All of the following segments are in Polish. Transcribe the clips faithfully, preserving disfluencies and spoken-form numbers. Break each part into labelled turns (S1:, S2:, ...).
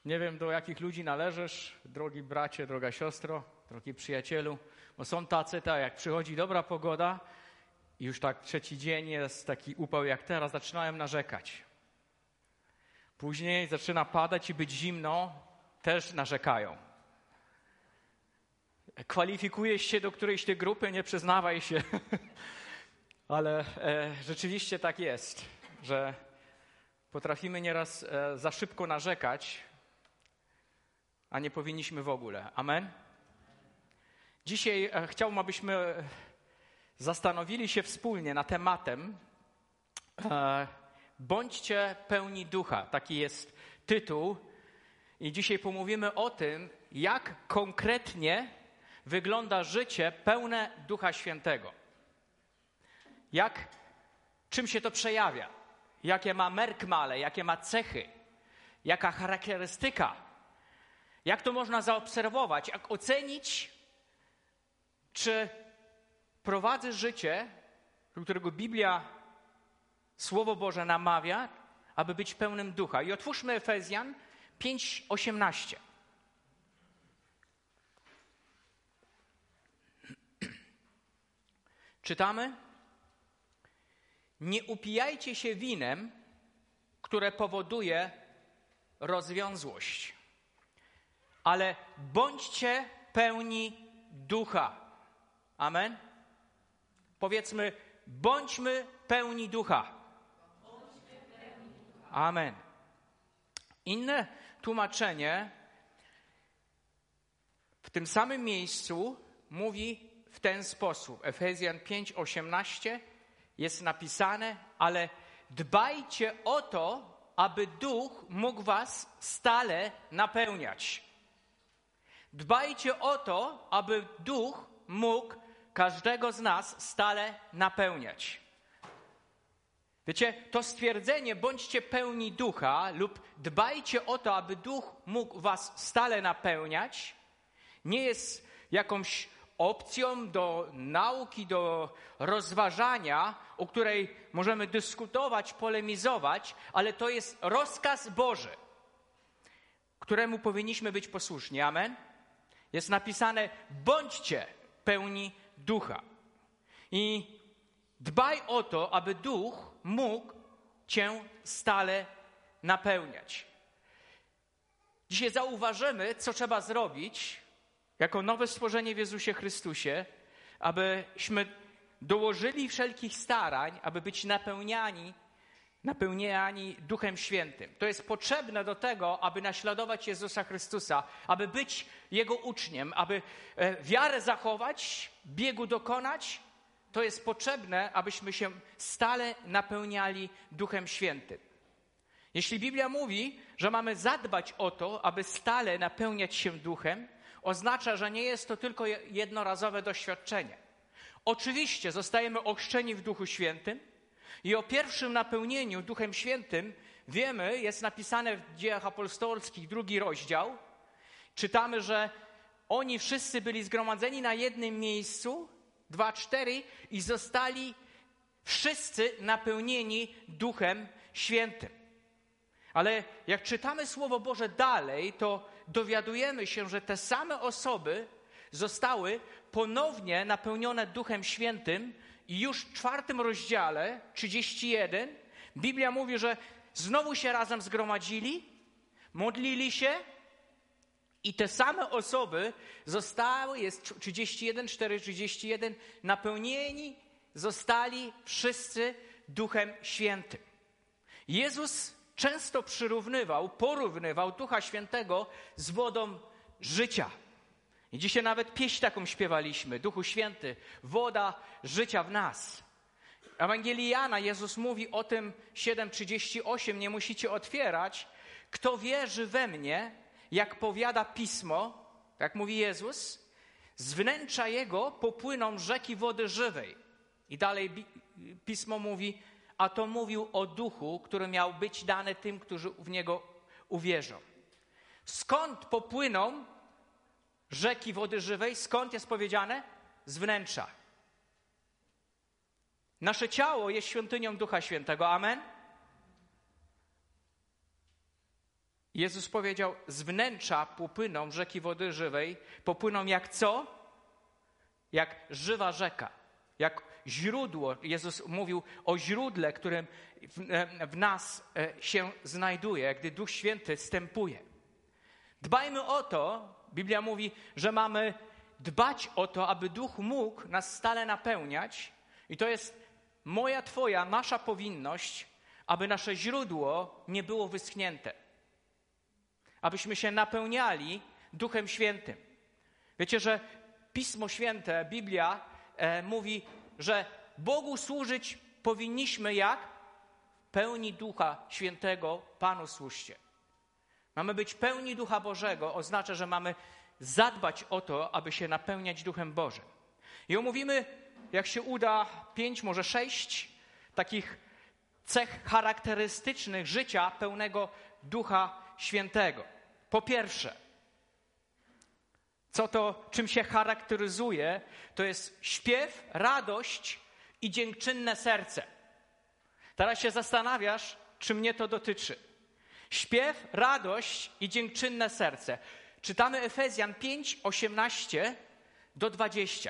S1: Nie wiem, do jakich ludzi należysz, drogi bracie, droga siostro, drogi przyjacielu, bo są tacy, tak jak przychodzi dobra pogoda i już tak trzeci dzień jest taki upał jak teraz, zaczynają narzekać. Później zaczyna padać i być zimno, też narzekają. Kwalifikujesz się do którejś tej grupy, nie przyznawaj się. Ale e, rzeczywiście tak jest, że potrafimy nieraz e, za szybko narzekać, a nie powinniśmy w ogóle. Amen? Dzisiaj e, chciałbym, abyśmy zastanowili się wspólnie nad tematem e, Bądźcie pełni ducha. Taki jest tytuł. I dzisiaj pomówimy o tym, jak konkretnie wygląda życie pełne Ducha Świętego. Jak, czym się to przejawia? Jakie ma merkmale, jakie ma cechy? Jaka charakterystyka? Jak to można zaobserwować? Jak ocenić, czy prowadzę życie, do którego Biblia, Słowo Boże namawia, aby być pełnym Ducha. I otwórzmy Efezjan pięć osiemnaście. Czytamy: nie upijajcie się winem, które powoduje rozwiązłość, ale bądźcie pełni Ducha. Amen? Powiedzmy, bądźmy pełni Ducha. Amen. Inne tłumaczenie w tym samym miejscu mówi w ten sposób. Efezjan pięć osiemnaście jest napisane, ale dbajcie o to, aby Duch mógł was stale napełniać. Dbajcie o to, aby Duch mógł każdego z nas stale napełniać. Wiecie, to stwierdzenie, bądźcie pełni Ducha lub dbajcie o to, aby Duch mógł was stale napełniać, nie jest jakąś opcją do nauki, do rozważania, o której możemy dyskutować, polemizować, ale to jest rozkaz Boży, któremu powinniśmy być posłuszni. Amen? Jest napisane, bądźcie pełni Ducha. I dbaj o to, aby Duch mógł cię stale napełniać. Dzisiaj zauważymy, co trzeba zrobić jako nowe stworzenie w Jezusie Chrystusie, abyśmy dołożyli wszelkich starań, aby być napełniani, napełniani Duchem Świętym. To jest potrzebne do tego, aby naśladować Jezusa Chrystusa, aby być Jego uczniem, aby wiarę zachować, biegu dokonać. To jest potrzebne, abyśmy się stale napełniali Duchem Świętym. Jeśli Biblia mówi, że mamy zadbać o to, aby stale napełniać się Duchem, oznacza, że nie jest to tylko jednorazowe doświadczenie. Oczywiście zostajemy ochrzczeni w Duchu Świętym i o pierwszym napełnieniu Duchem Świętym wiemy, jest napisane w Dziejach Apostolskich, drugi rozdział. Czytamy, że oni wszyscy byli zgromadzeni na jednym miejscu, dwa, cztery, i zostali wszyscy napełnieni Duchem Świętym. Ale jak czytamy Słowo Boże dalej, to dowiadujemy się, że te same osoby zostały ponownie napełnione Duchem Świętym i już w czwartym rozdziale, trzydziesty jeden, Biblia mówi, że znowu się razem zgromadzili, modlili się i te same osoby zostały, jest trzydzieści jeden, cztery, trzydzieści jeden, napełnieni zostali wszyscy Duchem Świętym. Jezus często przyrównywał, porównywał Ducha Świętego z wodą życia. I dzisiaj nawet pieśń taką śpiewaliśmy. Duchu Święty, woda życia w nas. W Ewangelii Jana Jezus mówi o tym siedem trzydzieści osiem, nie musicie otwierać. Kto wierzy we mnie, jak powiada Pismo, jak mówi Jezus, z wnętrza Jego popłyną rzeki wody żywej. I dalej Pismo mówi, a to mówił o Duchu, który miał być dany tym, którzy w Niego uwierzą. Skąd popłyną rzeki wody żywej? Skąd jest powiedziane? Z wnętrza. Nasze ciało jest świątynią Ducha Świętego. Amen? Jezus powiedział, z wnętrza popłyną rzeki wody żywej, popłyną jak co? Jak żywa rzeka, jak źródło. Jezus mówił o źródle, którym w, w nas się znajduje, gdy Duch Święty wstępuje. Dbajmy o to, Biblia mówi, że mamy dbać o to, aby Duch mógł nas stale napełniać i to jest moja, twoja, nasza powinność, aby nasze źródło nie było wyschnięte. Abyśmy się napełniali Duchem Świętym. Wiecie, że Pismo Święte, Biblia e, mówi, że Bogu służyć powinniśmy jak? W pełni Ducha Świętego Panu służcie. Mamy być pełni Ducha Bożego, oznacza, że mamy zadbać o to, aby się napełniać Duchem Bożym. I omówimy, jak się uda, pięć, może sześć takich cech charakterystycznych życia pełnego Ducha Świętego. Po pierwsze, co to, czym się charakteryzuje, to jest śpiew, radość i dziękczynne serce. Teraz się zastanawiasz, czy mnie to dotyczy. Śpiew, radość i dziękczynne serce. Czytamy Efezjan pięć, osiemnaście do dwudziestu.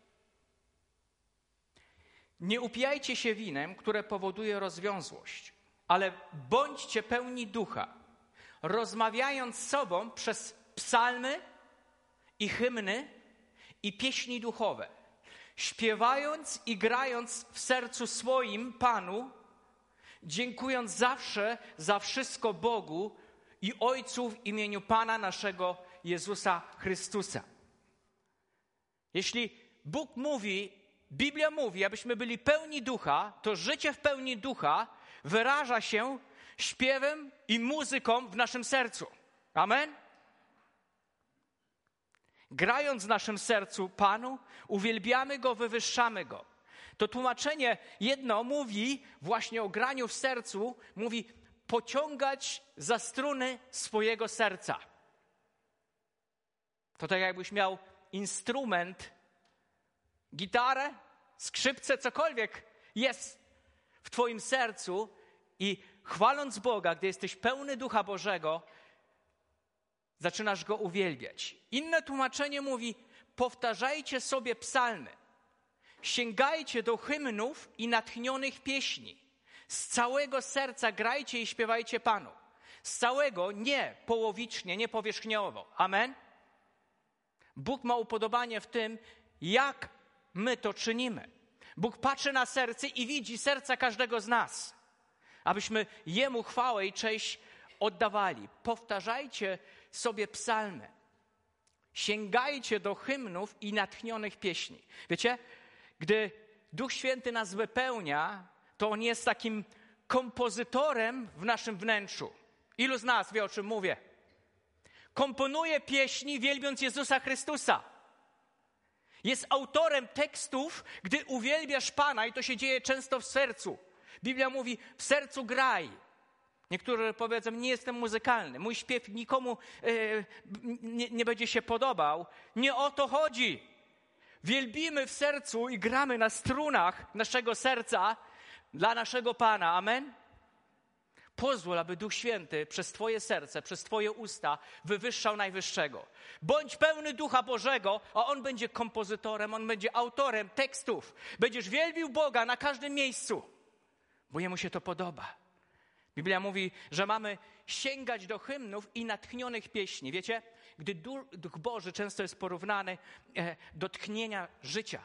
S1: Nie upijajcie się winem, które powoduje rozwiązłość, ale bądźcie pełni ducha, rozmawiając z sobą przez psalmy i hymny i pieśni duchowe, śpiewając i grając w sercu swoim Panu, dziękując zawsze za wszystko Bogu i Ojcu w imieniu Pana naszego Jezusa Chrystusa. Jeśli Bóg mówi, Biblia mówi, abyśmy byli pełni ducha, to życie w pełni ducha wyraża się śpiewem i muzyką w naszym sercu. Amen? Grając w naszym sercu Panu, uwielbiamy Go, wywyższamy Go. To tłumaczenie jedno mówi właśnie o graniu w sercu, mówi pociągać za struny swojego serca. To tak jakbyś miał instrument, gitarę, skrzypce, cokolwiek jest w twoim sercu i chwaląc Boga, gdy jesteś pełny Ducha Bożego, zaczynasz Go uwielbiać. Inne tłumaczenie mówi, powtarzajcie sobie psalmy. Sięgajcie do hymnów i natchnionych pieśni. Z całego serca grajcie i śpiewajcie Panu. Z całego, nie połowicznie, nie powierzchniowo. Amen? Bóg ma upodobanie w tym, jak my to czynimy. Bóg patrzy na serce i widzi serca każdego z nas. Abyśmy Jemu chwałę i cześć oddawali. Powtarzajcie sobie psalmy. Sięgajcie do hymnów i natchnionych pieśni. Wiecie, gdy Duch Święty nas wypełnia, to On jest takim kompozytorem w naszym wnętrzu. Ilu z nas wie, o czym mówię? Komponuje pieśni, wielbiąc Jezusa Chrystusa. Jest autorem tekstów, gdy uwielbiasz Pana i to się dzieje często w sercu. Biblia mówi, w sercu graj. Niektórzy powiedzą, nie jestem muzykalny, mój śpiew nikomu yy, nie, nie będzie się podobał. Nie o to chodzi. Wielbimy w sercu i gramy na strunach naszego serca dla naszego Pana. Amen? Pozwól, aby Duch Święty przez twoje serce, przez twoje usta wywyższał Najwyższego. Bądź pełny Ducha Bożego, a On będzie kompozytorem, On będzie autorem tekstów. Będziesz wielbił Boga na każdym miejscu, bo Jemu się to podoba. Biblia mówi, że mamy sięgać do hymnów i natchnionych pieśni. Wiecie, gdy Duch Boży często jest porównany do tchnienia życia.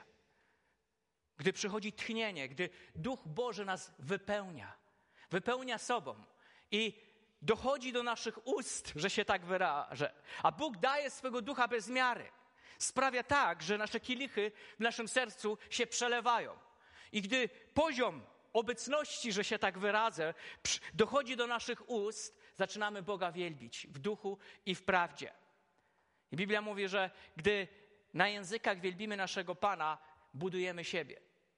S1: Gdy przychodzi tchnienie, gdy Duch Boży nas wypełnia, wypełnia sobą i dochodzi do naszych ust, że się tak wyrażę. A Bóg daje swego Ducha bez miary. Sprawia tak, że nasze kielichy w naszym sercu się przelewają. I gdy poziom obecności, że się tak wyrazę, dochodzi do naszych ust, zaczynamy Boga wielbić w duchu i w prawdzie. I Biblia mówi, że gdy na językach wielbimy naszego Pana, budujemy siebie.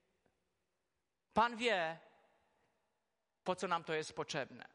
S1: Pan wie, po co nam to jest potrzebne.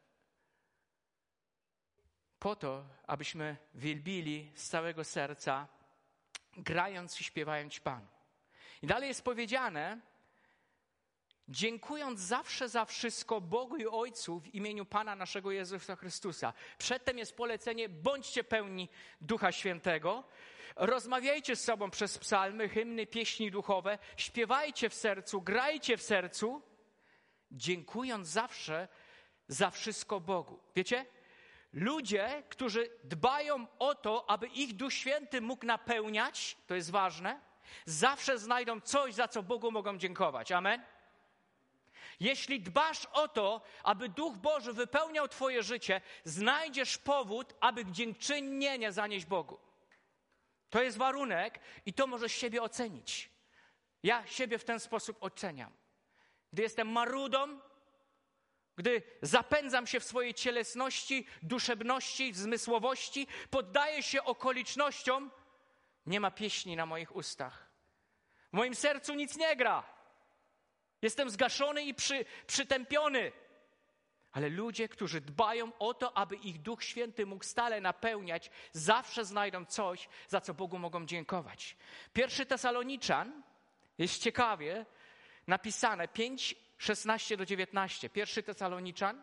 S1: Po to, abyśmy wielbili z całego serca, grając i śpiewając Panu. I dalej jest powiedziane, dziękując zawsze za wszystko Bogu i Ojcu w imieniu Pana naszego Jezusa Chrystusa. Przedtem jest polecenie, bądźcie pełni Ducha Świętego, rozmawiajcie z sobą przez psalmy, hymny, pieśni duchowe, śpiewajcie w sercu, grajcie w sercu, dziękując zawsze za wszystko Bogu. Wiecie? Ludzie, którzy dbają o to, aby ich Duch Święty mógł napełniać, to jest ważne, zawsze znajdą coś, za co Bogu mogą dziękować. Amen? Jeśli dbasz o to, aby Duch Boży wypełniał twoje życie, znajdziesz powód, aby dziękczynienie zanieść Bogu. To jest warunek i to możesz siebie ocenić. Ja siebie w ten sposób oceniam. Gdy jestem marudą, gdy zapędzam się w swojej cielesności, duszebności, zmysłowości, poddaję się okolicznościom, nie ma pieśni na moich ustach. W moim sercu nic nie gra. Jestem zgaszony i przy, przytępiony. Ale ludzie, którzy dbają o to, aby ich Duch Święty mógł stale napełniać, zawsze znajdą coś, za co Bogu mogą dziękować. Pierwszy Tesaloniczan, jest ciekawie napisane, pięć, szesnaście do dziewiętnaście. Pierwszy Tesaloniczan.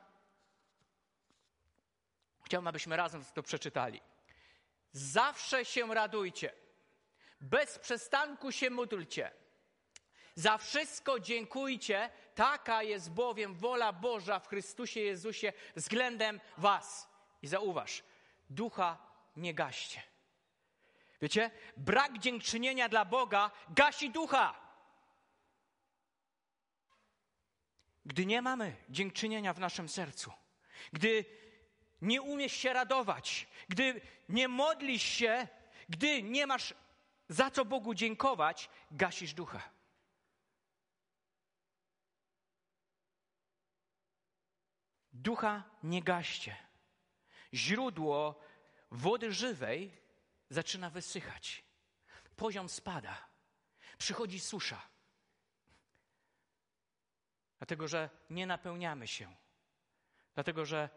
S1: Chciałbym, abyśmy razem to przeczytali. Zawsze się radujcie. Bez przestanku się módlcie. Za wszystko dziękujcie, taka jest bowiem wola Boża w Chrystusie Jezusie względem was. I zauważ, ducha nie gaście. Wiecie, brak dziękczynienia dla Boga gasi ducha. Gdy nie mamy dziękczynienia w naszym sercu, gdy nie umiesz się radować, gdy nie modlisz się, gdy nie masz za co Bogu dziękować, gasisz ducha. Ducha nie gaście. Źródło wody żywej zaczyna wysychać. Poziom spada. Przychodzi susza. Dlatego, że nie napełniamy się. Dlatego, że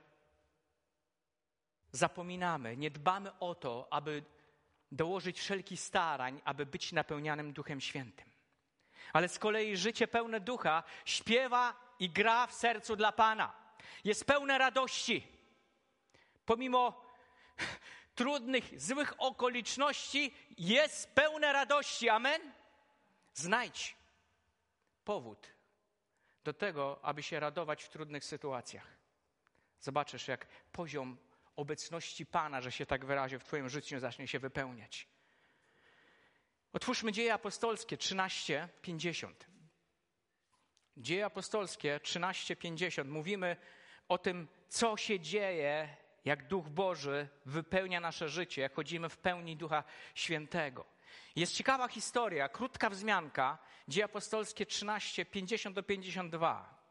S1: zapominamy, nie dbamy o to, aby dołożyć wszelkich starań, aby być napełnianym Duchem Świętym. Ale z kolei życie pełne Ducha śpiewa i gra w sercu dla Pana. Jest pełne radości. Pomimo trudnych, złych okoliczności jest pełne radości. Amen? Znajdź powód do tego, aby się radować w trudnych sytuacjach. Zobaczysz, jak poziom obecności Pana, że się tak wyrazię, w twoim życiu zacznie się wypełniać. Otwórzmy Dzieje Apostolskie trzynaście pięćdziesiąt. Dzieje Apostolskie trzynaście pięćdziesiąt. Mówimy o tym, co się dzieje, jak Duch Boży wypełnia nasze życie, jak chodzimy w pełni Ducha Świętego. Jest ciekawa historia, krótka wzmianka, Dzieje Apostolskie trzynaście pięćdziesiąt do pięćdziesiąt dwa.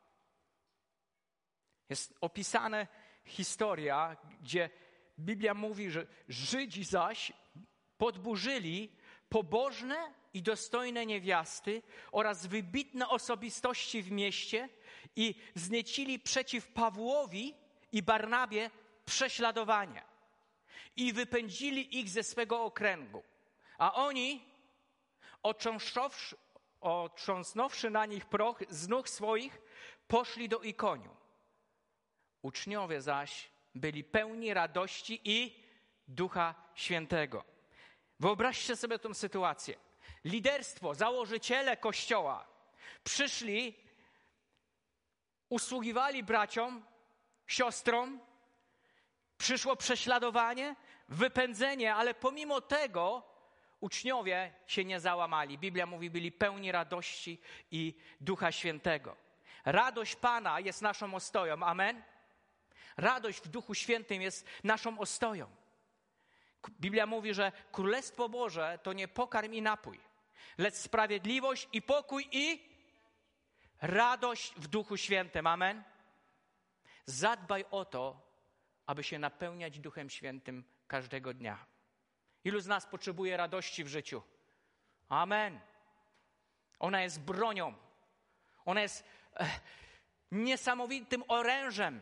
S1: Jest opisana historia, gdzie Biblia mówi, że Żydzi zaś podburzyli pobożne i dostojne niewiasty oraz wybitne osobistości w mieście i wzniecili przeciw Pawłowi i Barnabie prześladowanie i wypędzili ich ze swego okręgu. A oni, otrząsnąwszy, otrząsnąwszy na nich proch z nóg swoich, poszli do Ikonium. Uczniowie zaś byli pełni radości i Ducha Świętego. Wyobraźcie sobie tę sytuację. Liderstwo, założyciele Kościoła przyszli, usługiwali braciom, siostrom, przyszło prześladowanie, wypędzenie, ale pomimo tego uczniowie się nie załamali. Biblia mówi, byli pełni radości i Ducha Świętego. Radość Pana jest naszą ostoją. Amen? Radość w Duchu Świętym jest naszą ostoją. Biblia mówi, że Królestwo Boże to nie pokarm i napój, lecz sprawiedliwość i pokój i radość w Duchu Świętym. Amen? Zadbaj o to, aby się napełniać Duchem Świętym każdego dnia. Ilu z nas potrzebuje radości w życiu? Amen. Ona jest bronią. Ona jest e, niesamowitym orężem.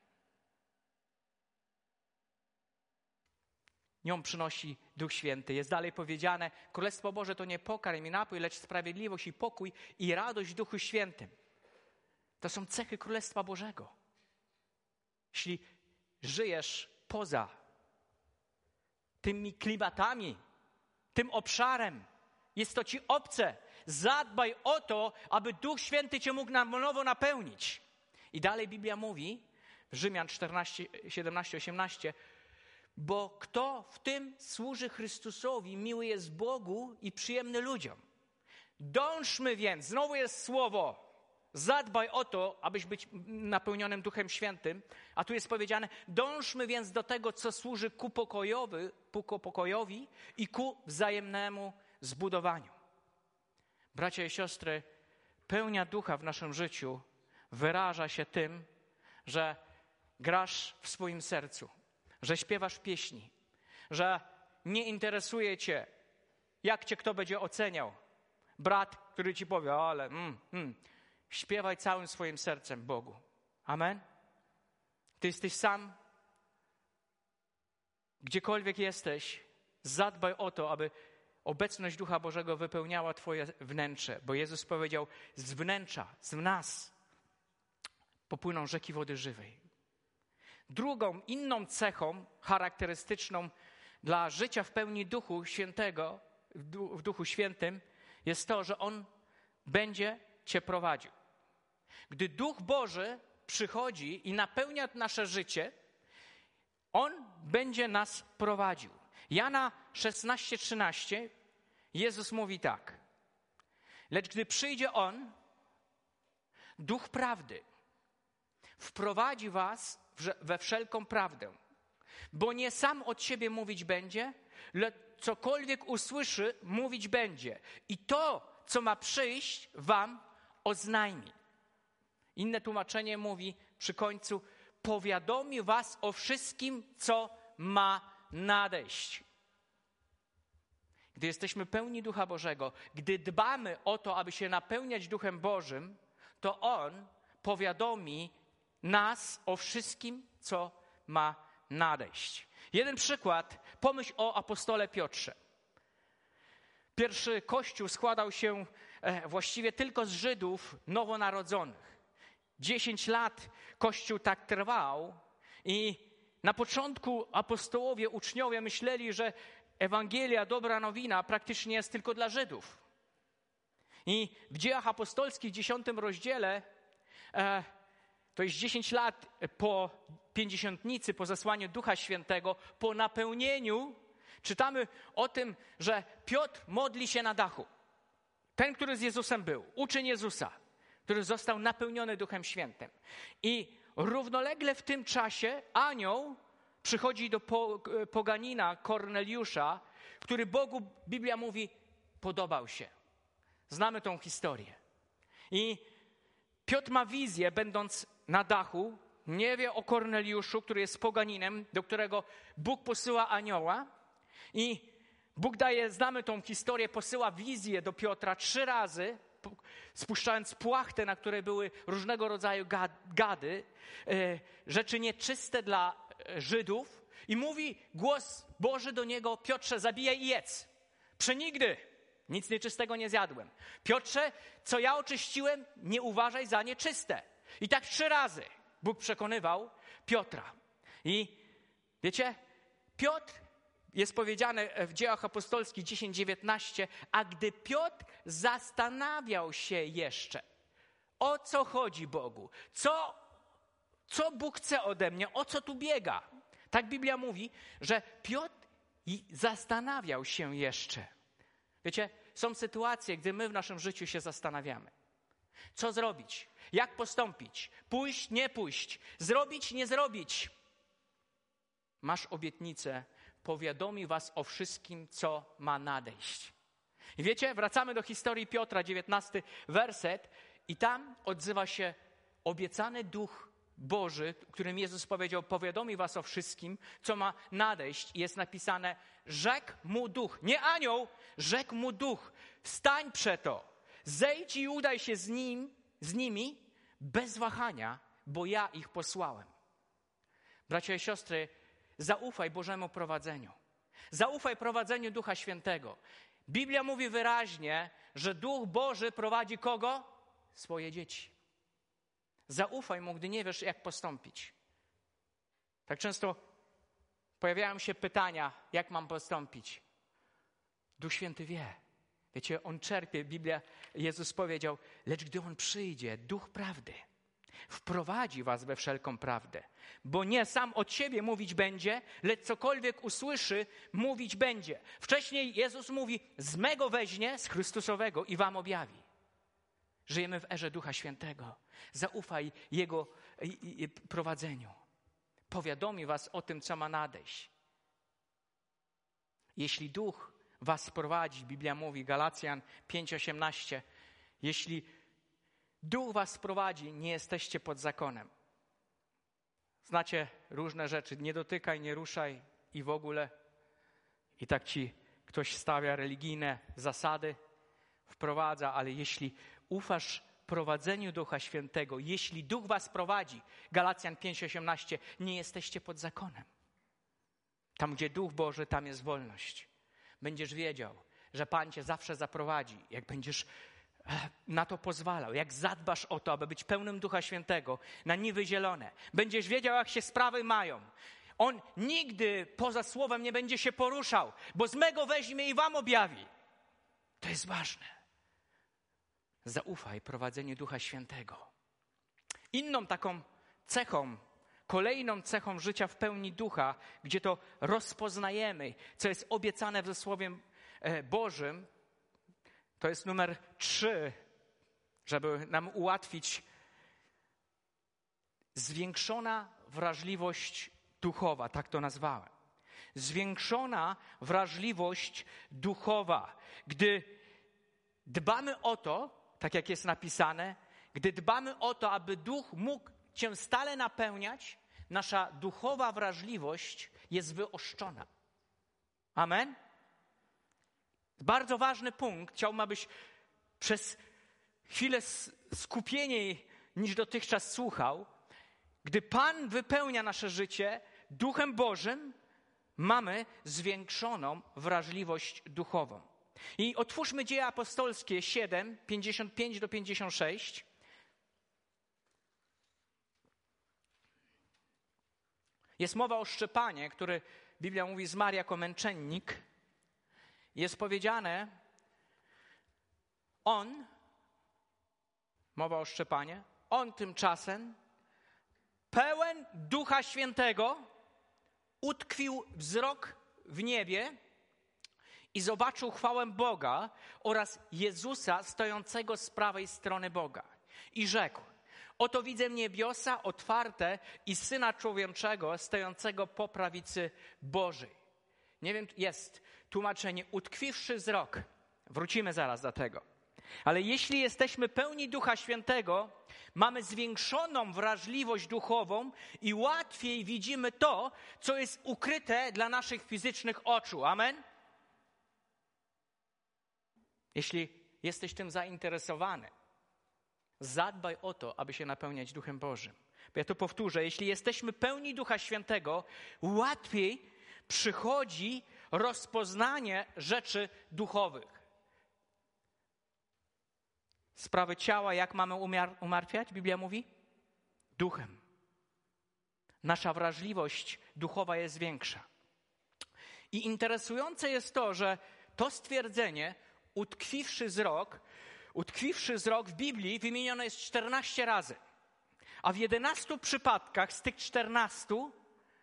S1: Nią przynosi Duch Święty. Jest dalej powiedziane, Królestwo Boże to nie pokarm i napój, lecz sprawiedliwość i pokój i radość w Duchu Świętym. To są cechy Królestwa Bożego. Jeśli żyjesz poza tymi klimatami, tym obszarem, jest to ci obce. Zadbaj o to, aby Duch Święty cię mógł na nowo napełnić. I dalej Biblia mówi, Rzymian czternaście, siedemnaście, osiemnaście, bo kto w tym służy Chrystusowi, miły jest Bogu i przyjemny ludziom. Dążmy więc, znowu jest słowo, zadbaj o to, abyś być napełnionym Duchem Świętym, a tu jest powiedziane, dążmy więc do tego, co służy ku pokojowi, ku pokojowi i ku wzajemnemu zbudowaniu. Bracia i siostry, pełnia Ducha w naszym życiu wyraża się tym, że grasz w swoim sercu, że śpiewasz pieśni, że nie interesuje cię, jak cię kto będzie oceniał. Brat, który ci powie, ale mm, mm, śpiewaj całym swoim sercem Bogu. Amen? Ty jesteś sam, gdziekolwiek jesteś, zadbaj o to, aby obecność Ducha Bożego wypełniała twoje wnętrze, bo Jezus powiedział, z wnętrza, z nas popłyną rzeki wody żywej. Drugą, inną cechą charakterystyczną dla życia w pełni Duchu Świętego, w Duchu Świętym jest to, że On będzie cię prowadził. Gdy Duch Boży przychodzi i napełnia nasze życie, On będzie nas prowadził. Jana szesnaście, trzynaście, Jezus mówi tak. Lecz gdy przyjdzie On, Duch Prawdy, wprowadzi was we wszelką prawdę, bo nie sam od siebie mówić będzie, lecz cokolwiek usłyszy, mówić będzie. I to, co ma przyjść, wam oznajmi. Inne tłumaczenie mówi przy końcu, powiadomi was o wszystkim, co ma nadejść. Gdy jesteśmy pełni Ducha Bożego, gdy dbamy o to, aby się napełniać Duchem Bożym, to On powiadomi nas o wszystkim, co ma nadejść. Jeden przykład, pomyśl o apostole Piotrze. Pierwszy Kościół składał się właściwie tylko z Żydów nowonarodzonych. Dziesięć lat Kościół tak trwał i na początku apostołowie, uczniowie myśleli, że Ewangelia, dobra nowina praktycznie jest tylko dla Żydów. I w Dziejach Apostolskich, w dziesiątym rozdziale, e, to jest dziesięć lat po pięćdziesiątnicy, po zesłaniu Ducha Świętego, po napełnieniu, czytamy o tym, że Piotr modli się na dachu. Ten, który z Jezusem był, uczeń Jezusa, który został napełniony Duchem Świętym. I równolegle w tym czasie anioł przychodzi do poganina Korneliusza, który Bogu, Biblia mówi, podobał się. Znamy tą historię. I Piotr ma wizję, będąc na dachu, nie wie o Korneliuszu, który jest poganinem, do którego Bóg posyła anioła. I Bóg daje, znamy tą historię, posyła wizję do Piotra trzy razy, spuszczając płachtę, na której były różnego rodzaju gady, rzeczy nieczyste dla Żydów. I mówi głos Boży do niego, Piotrze, zabijaj i jedz. Przenigdy nic nieczystego nie zjadłem. Piotrze, co ja oczyściłem, nie uważaj za nieczyste. I tak trzy razy Bóg przekonywał Piotra. I wiecie, Piotr, jest powiedziane w Dziejach Apostolskich dziesięć dziewiętnaście, a gdy Piotr zastanawiał się jeszcze, o co chodzi Bogu, co, co Bóg chce ode mnie, o co tu biega. Tak Biblia mówi, że Piotr zastanawiał się jeszcze. Wiecie, są sytuacje, gdy my w naszym życiu się zastanawiamy. Co zrobić? Jak postąpić? Pójść, nie pójść? Zrobić, nie zrobić? Masz obietnicę, powiadomi was o wszystkim, co ma nadejść. I wiecie, wracamy do historii Piotra, dziewiętnasty werset, i tam odzywa się obiecany Duch Boży, którym Jezus powiedział, powiadomi was o wszystkim, co ma nadejść. I jest napisane, rzekł mu Duch, nie anioł, rzekł mu Duch, wstań przeto, zejdź i udaj się z nim, z nimi bez wahania, bo ja ich posłałem. Bracia i siostry, zaufaj Bożemu prowadzeniu. Zaufaj prowadzeniu Ducha Świętego. Biblia mówi wyraźnie, że Duch Boży prowadzi kogo? Swoje dzieci. Zaufaj mu, gdy nie wiesz, jak postąpić. Tak często pojawiają się pytania, jak mam postąpić. Duch Święty wie. Wiecie, On czerpie, Biblia, Jezus powiedział, lecz gdy On przyjdzie, Duch Prawdy, wprowadzi was we wszelką prawdę. Bo nie sam od siebie mówić będzie, lecz cokolwiek usłyszy, mówić będzie. Wcześniej Jezus mówi, z mego weźmie, z Chrystusowego i wam objawi. Żyjemy w erze Ducha Świętego. Zaufaj Jego prowadzeniu. Powiadomi was o tym, co ma nadejść. Jeśli Duch was prowadzi, Biblia mówi, Galacjan pięć osiemnaście, jeśli Duch was prowadzi, nie jesteście pod zakonem. Znacie różne rzeczy, nie dotykaj, nie ruszaj i w ogóle. I tak ci ktoś stawia religijne zasady, wprowadza, ale jeśli ufasz prowadzeniu Ducha Świętego, jeśli Duch was prowadzi, Galacjan pięć osiemnaście, nie jesteście pod zakonem. Tam, gdzie Duch Boży, tam jest wolność. Będziesz wiedział, że Pan cię zawsze zaprowadzi, jak będziesz na to pozwalał, jak zadbasz o to, aby być pełnym Ducha Świętego, na niwy zielone. Będziesz wiedział, jak się sprawy mają. On nigdy poza słowem nie będzie się poruszał, bo z mego weźmie i wam objawi. To jest ważne. Zaufaj prowadzeniu Ducha Świętego. Inną taką cechą, kolejną cechą życia w pełni Ducha, gdzie to rozpoznajemy, co jest obiecane w Słowie Bożym, to jest numer trzy, żeby nam ułatwić, zwiększona wrażliwość duchowa, tak to nazwałem. Zwiększona wrażliwość duchowa, gdy dbamy o to, tak jak jest napisane, gdy dbamy o to, aby Duch mógł cię stale napełniać, nasza duchowa wrażliwość jest wyoszczona. Amen? Bardzo ważny punkt. Chciałbym, abyś przez chwilę skupieniej niż dotychczas słuchał. Gdy Pan wypełnia nasze życie Duchem Bożym, mamy zwiększoną wrażliwość duchową. I otwórzmy Dzieje Apostolskie siedem, pięćdziesiąt pięć do pięćdziesiąt sześć. Jest mowa o Szczepanie, który Biblia mówi zmarł jako męczennik. Jest powiedziane, on, mowa o Szczepanie, on tymczasem, pełen Ducha Świętego, utkwił wzrok w niebie i zobaczył chwałę Boga oraz Jezusa stojącego z prawej strony Boga. I rzekł, oto widzę niebiosa otwarte i Syna Człowieczego stojącego po prawicy Bożej. Nie wiem, jest tłumaczenie, utkwiwszy wzrok. Wrócimy zaraz do tego. Ale jeśli jesteśmy pełni Ducha Świętego, mamy zwiększoną wrażliwość duchową i łatwiej widzimy to, co jest ukryte dla naszych fizycznych oczu. Amen? Jeśli jesteś tym zainteresowany, zadbaj o to, aby się napełniać Duchem Bożym. Ja to powtórzę. Jeśli jesteśmy pełni Ducha Świętego, łatwiej przychodzi rozpoznanie rzeczy duchowych. Sprawy ciała, jak mamy umiar- umartwiać? Biblia mówi? Duchem. Nasza wrażliwość duchowa jest większa. I interesujące jest to, że to stwierdzenie, utkwiwszy wzrok, utkwiwszy wzrok w Biblii wymienione jest czternaście razy. A w jedenastu przypadkach z tych czternastu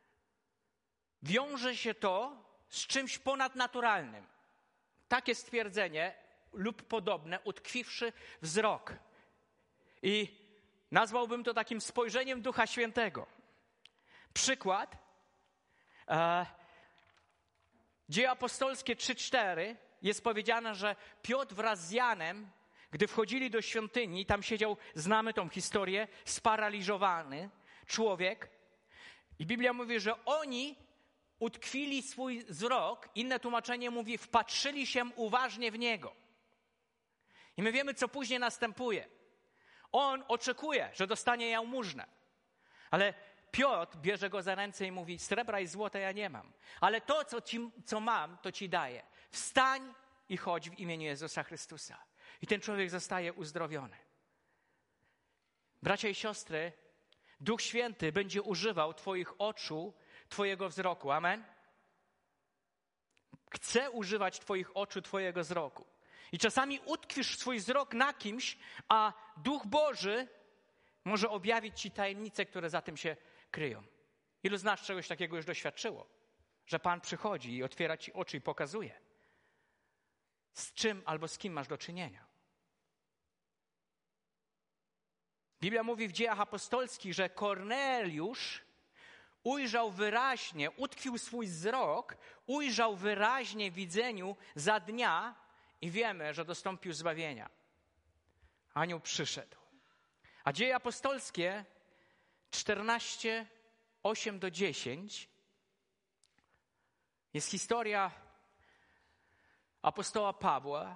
S1: wiąże się to z czymś ponadnaturalnym. Takie stwierdzenie lub podobne, utkwiwszy wzrok. I nazwałbym to takim spojrzeniem Ducha Świętego. Przykład. E, Dzieje Apostolskie trzy cztery jest powiedziane, że Piotr wraz z Janem, gdy wchodzili do świątyni, tam siedział, znamy tą historię, sparaliżowany człowiek. I Biblia mówi, że oni utkwili swój wzrok, inne tłumaczenie mówi, wpatrzyli się uważnie w Niego. I my wiemy, co później następuje. On oczekuje, że dostanie jałmużnę. Ale Piotr bierze go za ręce i mówi, srebra i złota ja nie mam. Ale to, co, ci, co mam, to ci daję. Wstań i chodź w imieniu Jezusa Chrystusa. I ten człowiek zostaje uzdrowiony. Bracia i siostry, Duch Święty będzie używał twoich oczu, twojego wzroku. Amen? Chce używać twoich oczu, twojego wzroku. I czasami utkwisz swój wzrok na kimś, a Duch Boży może objawić ci tajemnice, które za tym się kryją. Ilu z nas czegoś takiego już doświadczyło? Że Pan przychodzi i otwiera ci oczy i pokazuje, z czym albo z kim masz do czynienia. Biblia mówi w Dziejach Apostolskich, że Korneliusz ujrzał wyraźnie, utkwił swój wzrok, ujrzał wyraźnie w widzeniu za dnia i wiemy, że dostąpił zbawienia. Anioł przyszedł. A Dzieje Apostolskie czternaście, osiem do dziesięć jest historia apostoła Pawła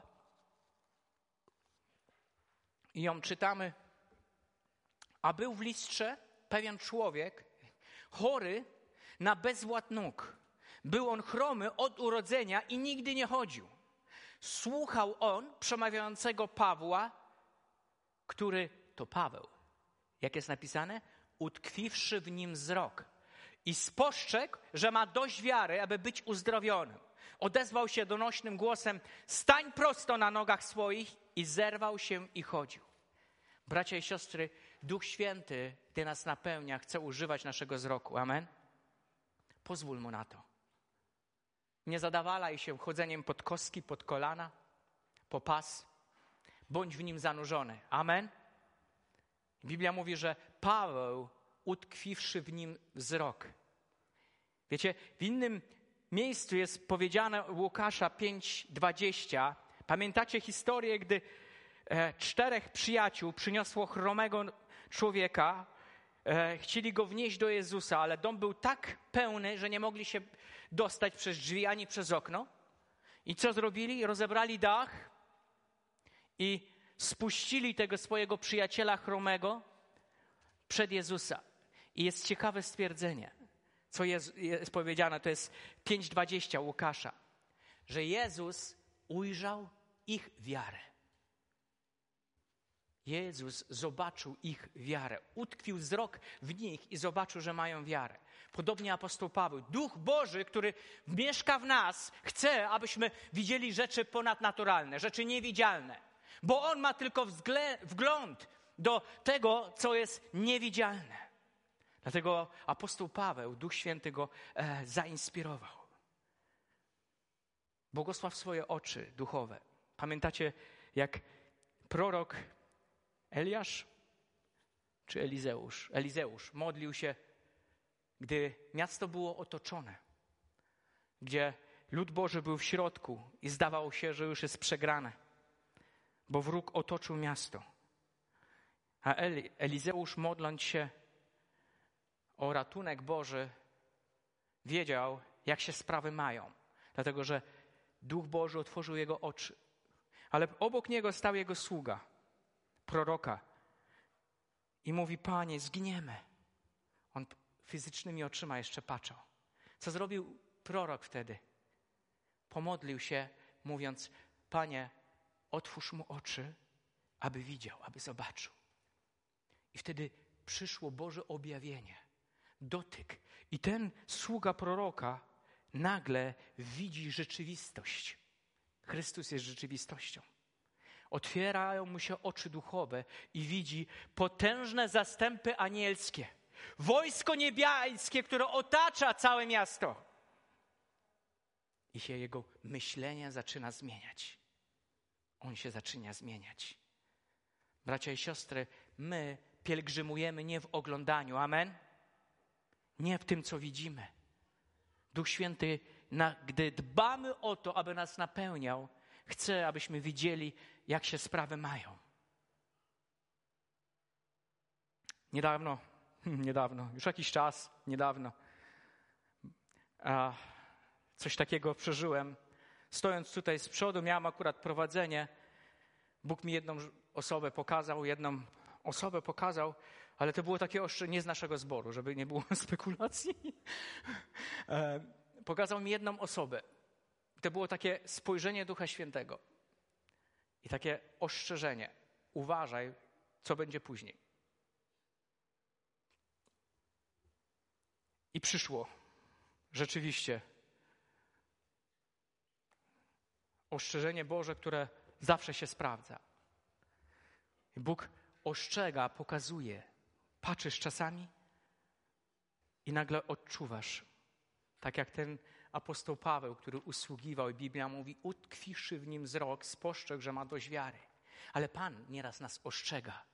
S1: i ją czytamy. A był w Listrze pewien człowiek, chory na bezwład nóg. Był on chromy od urodzenia i nigdy nie chodził. Słuchał on przemawiającego Pawła, który to Paweł, jak jest napisane, utkwiwszy w nim wzrok. I spostrzegł, że ma dość wiary, aby być uzdrowionym. Odezwał się donośnym głosem, stań prosto na nogach swoich i zerwał się i chodził. Bracia i siostry, Duch Święty, gdy nas napełnia, chce używać naszego wzroku. Amen? Pozwól Mu na to. Nie zadawalaj się chodzeniem pod kostki, pod kolana, po pas. Bądź w nim zanurzony. Amen? Biblia mówi, że Paweł, utkwiwszy w nim wzrok. Wiecie, w innym miejscu jest powiedziane u Łukasza pięć dwadzieścia. Pamiętacie historię, gdy e, czterech przyjaciół przyniosło chromego człowieka, e, chcieli go wnieść do Jezusa, ale dom był tak pełny, że nie mogli się dostać przez drzwi ani przez okno. I co zrobili? Rozebrali dach i spuścili tego swojego przyjaciela chromego przed Jezusa. I jest ciekawe stwierdzenie, co jest, jest powiedziane, to jest pięć dwadzieścia Łukasza, że Jezus ujrzał ich wiarę. Jezus zobaczył ich wiarę, utkwił wzrok w nich i zobaczył, że mają wiarę. Podobnie apostoł Paweł. Duch Boży, który mieszka w nas, chce, abyśmy widzieli rzeczy ponadnaturalne, rzeczy niewidzialne. Bo On ma tylko wgląd do tego, co jest niewidzialne. Dlatego apostoł Paweł, Duch Święty go e, zainspirował. Błogosław swoje oczy duchowe. Pamiętacie, jak prorok Eliasz czy Elizeusz, Elizeusz modlił się, gdy miasto było otoczone, gdzie lud Boży był w środku i zdawało się, że już jest przegrane, bo wróg otoczył miasto. A Eli, Elizeusz, modląc się o ratunek Boży, wiedział, jak się sprawy mają, dlatego że Duch Boży otworzył jego oczy. Ale obok niego stał jego sługa, proroka, i mówi: Panie, zginiemy. On fizycznymi oczyma jeszcze patrzał. Co zrobił prorok wtedy? Pomodlił się, mówiąc: Panie, otwórz mu oczy, aby widział, aby zobaczył. I wtedy przyszło Boże objawienie, dotyk. I ten sługa proroka nagle widzi rzeczywistość. Chrystus jest rzeczywistością. Otwierają mu się oczy duchowe i widzi potężne zastępy anielskie. Wojsko niebiańskie, które otacza całe miasto. I się jego myślenie zaczyna zmieniać. On się zaczyna zmieniać. Bracia i siostry, my pielgrzymujemy nie w oglądaniu, amen? Nie w tym, co widzimy. Duch Święty, na, gdy dbamy o to, aby nas napełniał, chce, abyśmy widzieli, jak się sprawy mają. Niedawno, niedawno, już jakiś czas, niedawno, a, coś takiego przeżyłem. Stojąc tutaj z przodu, miałem akurat prowadzenie. Bóg mi jedną osobę pokazał, jedną osobę pokazał, ale to było takie ostrze nie z naszego zboru, żeby nie było spekulacji. E, pokazał mi jedną osobę. To było takie spojrzenie Ducha Świętego i takie ostrzeżenie. Uważaj, co będzie później. I przyszło rzeczywiście ostrzeżenie Boże, które zawsze się sprawdza. I Bóg ostrzega, pokazuje. Patrzysz czasami i nagle odczuwasz. Tak jak ten apostoł Paweł, który usługiwał i Biblia mówi, utkwiwszy w nim wzrok, spostrzegł, że ma dość wiary. Ale Pan nieraz nas ostrzega,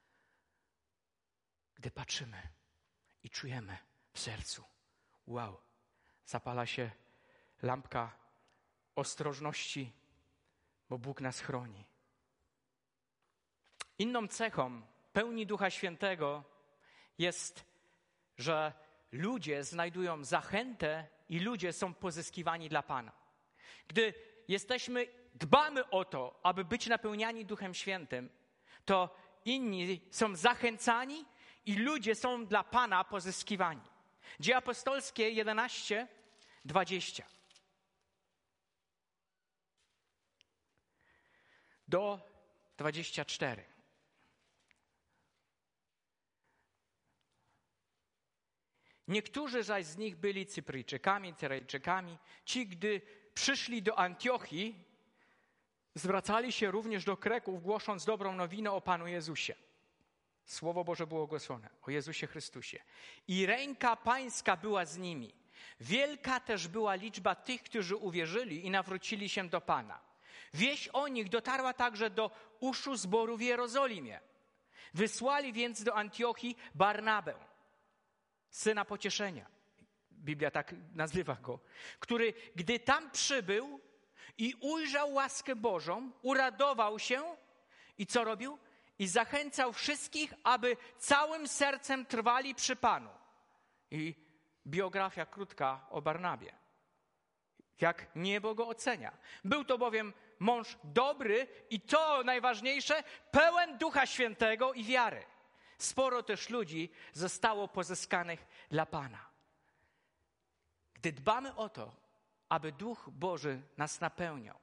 S1: gdy patrzymy i czujemy w sercu. Wow, zapala się lampka ostrożności, bo Bóg nas chroni. Inną cechą pełni Ducha Świętego jest, że ludzie znajdują zachętę i ludzie są pozyskiwani dla Pana. Gdy jesteśmy, dbamy o to, aby być napełniani Duchem Świętym, to inni są zachęcani i ludzie są dla Pana pozyskiwani. Dzieje apostolskie jedenaście, dwadzieścia. Do dwudziestego czwartego. Niektórzy zaś z nich byli Cypryjczykami, Tyrejczykami. Ci, gdy przyszli do Antiochii, zwracali się również do Greków, głosząc dobrą nowinę o Panu Jezusie. Słowo Boże było ogłoszone o Jezusie Chrystusie. I ręka Pańska była z nimi. Wielka też była liczba tych, którzy uwierzyli i nawrócili się do Pana. Wieść o nich dotarła także do uszu zboru w Jerozolimie. Wysłali więc do Antiochii Barnabę, syna pocieszenia, Biblia tak nazywa go, który, gdy tam przybył i ujrzał łaskę Bożą, uradował się i co robił? I zachęcał wszystkich, aby całym sercem trwali przy Panu. I biografia krótka o Barnabie. Jak niebo go ocenia. Był to bowiem mąż dobry i to najważniejsze, pełen Ducha Świętego i wiary. Sporo też ludzi zostało pozyskanych dla Pana. Gdy dbamy o to, aby Duch Boży nas napełniał.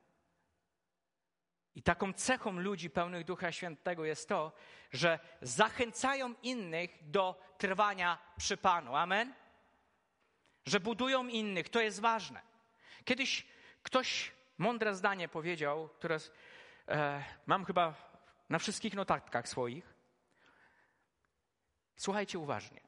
S1: I taką cechą ludzi pełnych Ducha Świętego jest to, że zachęcają innych do trwania przy Panu. Amen? Że budują innych. To jest ważne. Kiedyś ktoś mądre zdanie powiedział, które e, mam chyba na wszystkich notatkach swoich. Słuchajcie uważnie.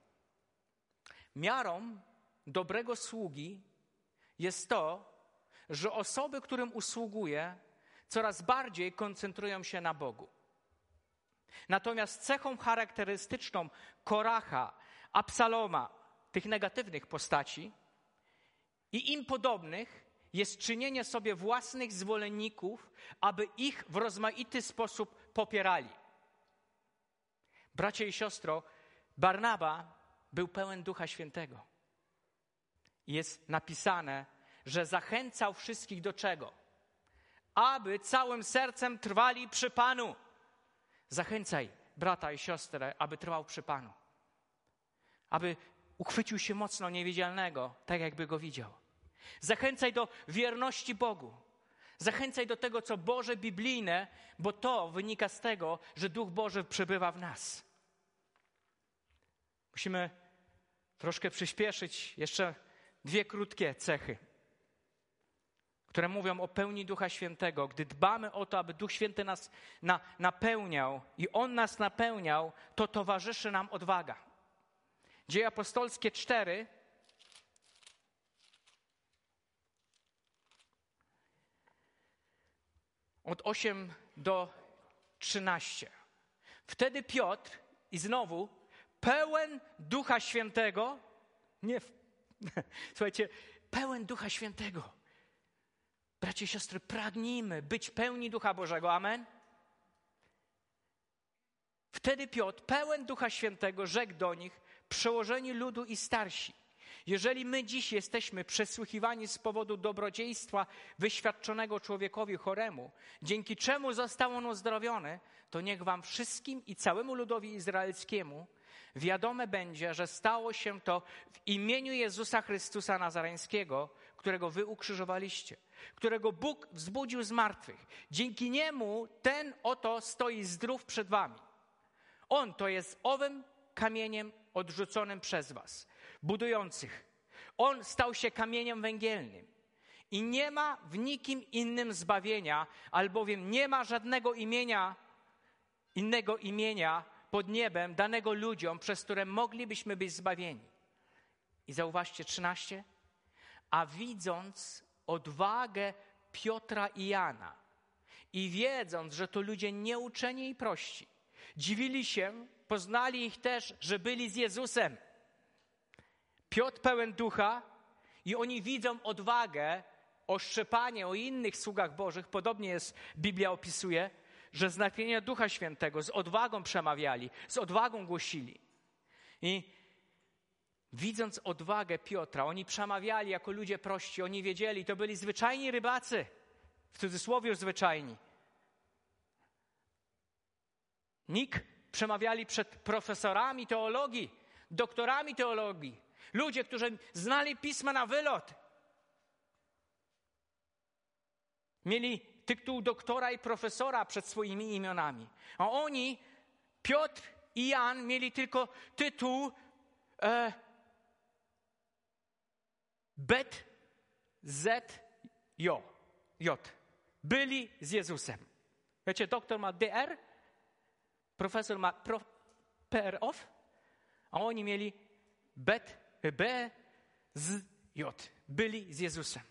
S1: Miarą dobrego sługi jest to, że osoby, którym usługuje, coraz bardziej koncentrują się na Bogu. Natomiast cechą charakterystyczną Koracha, Absaloma, tych negatywnych postaci i im podobnych jest czynienie sobie własnych zwolenników, aby ich w rozmaity sposób popierali. Bracie i siostro, Barnaba był pełen Ducha Świętego. Jest napisane, że zachęcał wszystkich do czego? Aby całym sercem trwali przy Panu. Zachęcaj brata i siostrę, aby trwał przy Panu. Aby uchwycił się mocno niewidzialnego, tak jakby go widział. Zachęcaj do wierności Bogu. Zachęcaj do tego, co Boże biblijne, bo to wynika z tego, że Duch Boży przebywa w nas. Musimy troszkę przyspieszyć. Jeszcze dwie krótkie cechy, które mówią o pełni Ducha Świętego. Gdy dbamy o to, aby Duch Święty nas na, napełniał i On nas napełniał, to towarzyszy nam odwaga. Dzieje apostolskie cztery. Od osiem do trzynastu. Wtedy Piotr i znowu pełen Ducha Świętego, nie, słuchajcie, pełen Ducha Świętego. Bracia i siostry, pragnijmy być pełni Ducha Bożego. Amen? Wtedy Piotr, pełen Ducha Świętego, rzekł do nich, przełożeni ludu i starsi. Jeżeli my dziś jesteśmy przesłuchiwani z powodu dobrodziejstwa wyświadczonego człowiekowi choremu, dzięki czemu został on uzdrowiony, to niech wam wszystkim i całemu ludowi izraelskiemu wiadome będzie, że stało się to w imieniu Jezusa Chrystusa Nazareńskiego, którego wy ukrzyżowaliście, którego Bóg wzbudził z martwych. Dzięki niemu ten oto stoi zdrów przed wami. On to jest owym kamieniem odrzuconym przez was, budujących, On stał się kamieniem węgielnym. I nie ma w nikim innym zbawienia, albowiem nie ma żadnego imienia, innego imienia pod niebem danego ludziom, przez które moglibyśmy być zbawieni. I zauważcie, trzynaście. A widząc odwagę Piotra i Jana i wiedząc, że to ludzie nieuczeni i prości, dziwili się, poznali ich też, że byli z Jezusem. Piotr pełen ducha i oni widzą odwagę, oszczepanie o innych sługach Bożych. Podobnie jest, Biblia opisuje, że z natchnienia Ducha Świętego, z odwagą przemawiali, z odwagą głosili. I widząc odwagę Piotra, oni przemawiali jako ludzie prości, oni wiedzieli, to byli zwyczajni rybacy, w cudzysłowie zwyczajni. Nikt przemawiali przed profesorami teologii, doktorami teologii, ludzie, którzy znali pisma na wylot. Mieli tytuł doktora i profesora przed swoimi imionami. A oni, Piotr i Jan, mieli tylko tytuł e, Bet Z J. J. Byli z Jezusem. Wiecie, doktor ma D R, profesor ma prof, P R off, a oni mieli Bet, B Z J. Byli z Jezusem.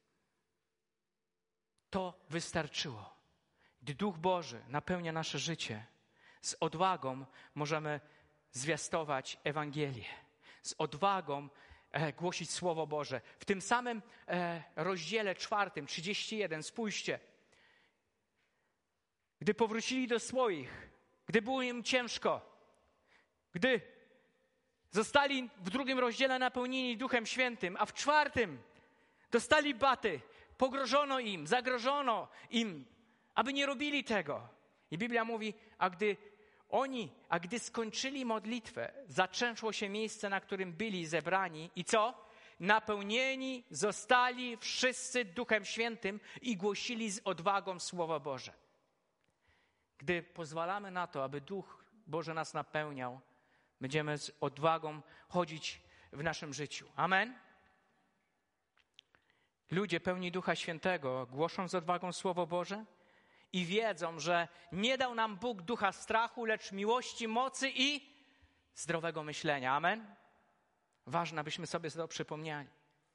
S1: To wystarczyło. Gdy Duch Boży napełnia nasze życie, z odwagą możemy zwiastować Ewangelię. Z odwagą e, głosić Słowo Boże. W tym samym e, rozdziale czwartym, trzydziesty jeden, spójrzcie. Gdy powrócili do swoich, gdy było im ciężko, gdy zostali w drugim rozdziale napełnieni Duchem Świętym, a w czwartym dostali baty, pogrożono im, zagrożono im, aby nie robili tego. I Biblia mówi, a gdy oni, a gdy skończyli modlitwę, zaczęło się miejsce, na którym byli zebrani i co? Napełnieni zostali wszyscy Duchem Świętym i głosili z odwagą Słowo Boże. Gdy pozwalamy na to, aby Duch Boży nas napełniał, będziemy z odwagą chodzić w naszym życiu. Amen? Ludzie pełni Ducha Świętego głoszą z odwagą Słowo Boże i wiedzą, że nie dał nam Bóg ducha strachu, lecz miłości, mocy i zdrowego myślenia. Amen? Ważne, abyśmy sobie to przypomnieli.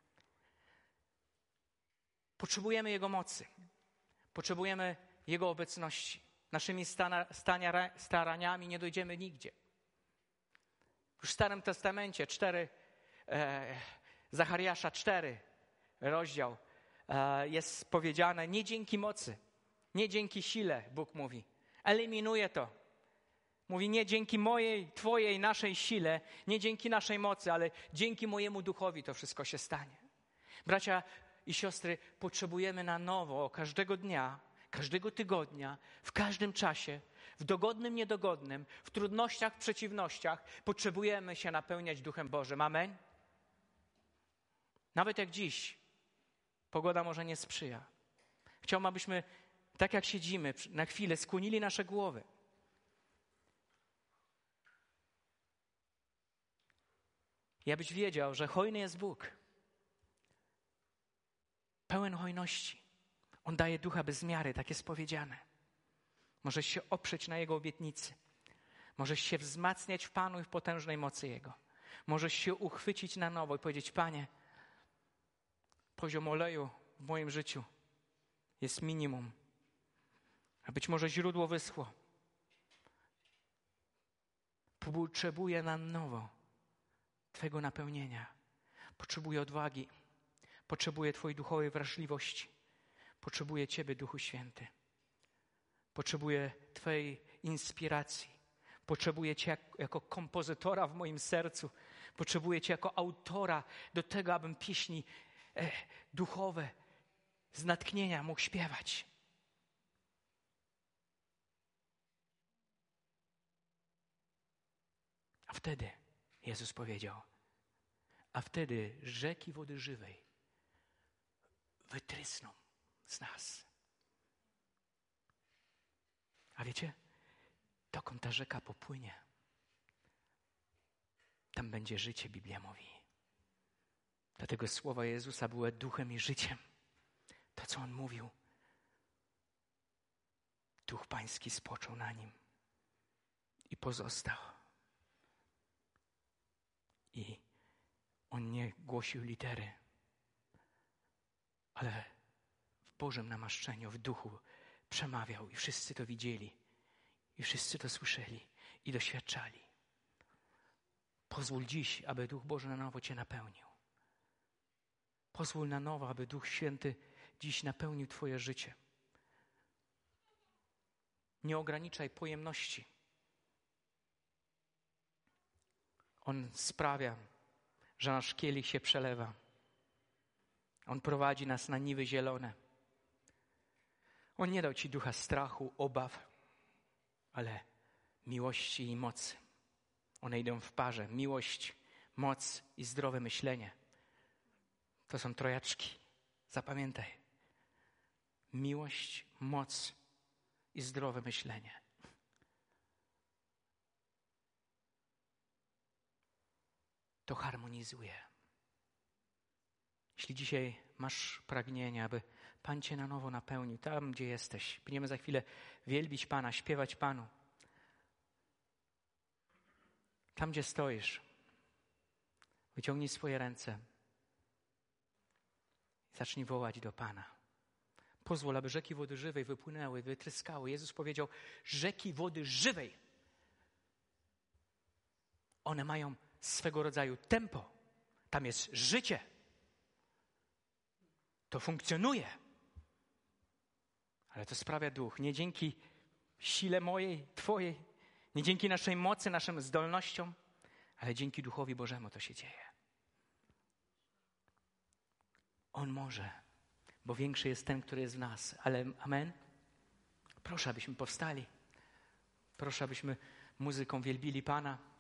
S1: Potrzebujemy Jego mocy. Potrzebujemy Jego obecności. Naszymi staraniami nie dojdziemy nigdzie. Już w Starym Testamencie cztery, e, Zachariasza cztery, rozdział, e, jest powiedziane, nie dzięki mocy, nie dzięki sile, Bóg mówi. Eliminuje to. Mówi, nie dzięki mojej, twojej, naszej sile, nie dzięki naszej mocy, ale dzięki mojemu duchowi to wszystko się stanie. Bracia i siostry, potrzebujemy na nowo każdego dnia, każdego tygodnia, w każdym czasie, w dogodnym, niedogodnym, w trudnościach, w przeciwnościach, potrzebujemy się napełniać Duchem Bożym. Amen? Nawet jak dziś pogoda może nie sprzyja. Chciałbym, abyśmy, tak jak siedzimy, na chwilę skłonili nasze głowy. I abyś wiedział, że hojny jest Bóg. Pełen hojności. On daje ducha bez miary, tak jest powiedziane. Możesz się oprzeć na Jego obietnicy. Możesz się wzmacniać w Panu i w potężnej mocy Jego. Możesz się uchwycić na nowo i powiedzieć, Panie, poziom oleju w moim życiu jest minimum. A być może źródło wyschło. Potrzebuję na nowo Twojego napełnienia. Potrzebuję odwagi. Potrzebuję Twojej duchowej wrażliwości. Potrzebuję Ciebie, Duchu Święty. Potrzebuję Twojej inspiracji. Potrzebuję Cię jak, jako kompozytora w moim sercu. Potrzebuję Cię jako autora do tego, abym pieśni e, duchowe z natchnienia mógł śpiewać. A wtedy Jezus powiedział, a wtedy rzeki wody żywej wytrysną z nas. A wiecie, dokąd ta rzeka popłynie, tam będzie życie, Biblia mówi. Dlatego słowa Jezusa były duchem i życiem. To, co On mówił, Duch Pański spoczął na Nim i pozostał. I On nie głosił litery, ale w Bożym namaszczeniu, w duchu przemawiał i wszyscy to widzieli. I wszyscy to słyszeli i doświadczali. Pozwól dziś, aby Duch Boży na nowo Cię napełnił. Pozwól na nowo, aby Duch Święty dziś napełnił Twoje życie. Nie ograniczaj pojemności. On sprawia, że nasz kielich się przelewa. On prowadzi nas na niwy zielone. On nie dał Ci ducha strachu, obaw, ale miłości i mocy. One idą w parze. Miłość, moc i zdrowe myślenie. To są trojaczki. Zapamiętaj. Miłość, moc i zdrowe myślenie. To harmonizuje. Jeśli dzisiaj masz pragnienie, aby Pan Cię na nowo napełnił, tam gdzie jesteś, będziemy za chwilę wielbić Pana, śpiewać Panu. Tam gdzie stoisz, wyciągnij swoje ręce i zacznij wołać do Pana. Pozwól, aby rzeki wody żywej wypłynęły, wytryskały. Jezus powiedział, rzeki wody żywej. One mają swego rodzaju tempo. Tam jest życie. To funkcjonuje. Ale to sprawia Duch. Nie dzięki sile mojej, Twojej, nie dzięki naszej mocy, naszym zdolnościom, ale dzięki Duchowi Bożemu to się dzieje. On może, bo większy jest ten, który jest w nas. Ale amen? Proszę, abyśmy powstali. Proszę, abyśmy muzyką wielbili Pana.